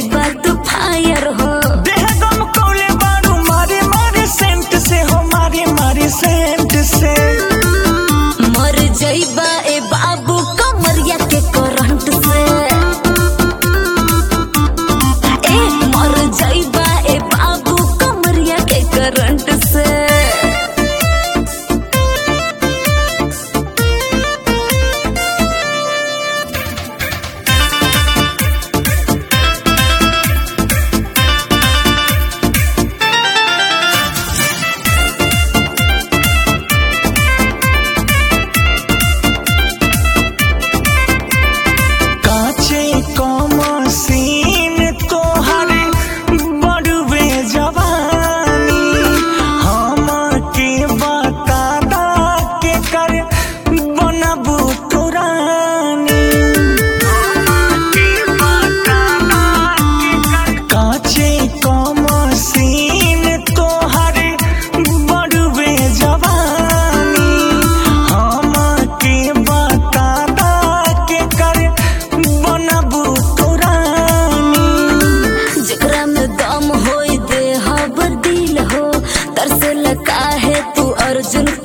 जइबा तू फायर हो। देह गम कौले बारू मारे मारे सेंट से हो, मारे मारे सेंट से। मर जइबा ए बाबू कमरिया के करंट से। ए मर जइबा ए बाबू कमरिया के करंट से। सीन तोहरे बड़ुए जवानी, हम के बता दा के कर बनबू तुरानी। काचे कम सीन तोहरे बड़ुए जवानी, हम के बता दा के कर बनबू दम होई दे हब दिल हो, तरसे लगा है तू अर्जुन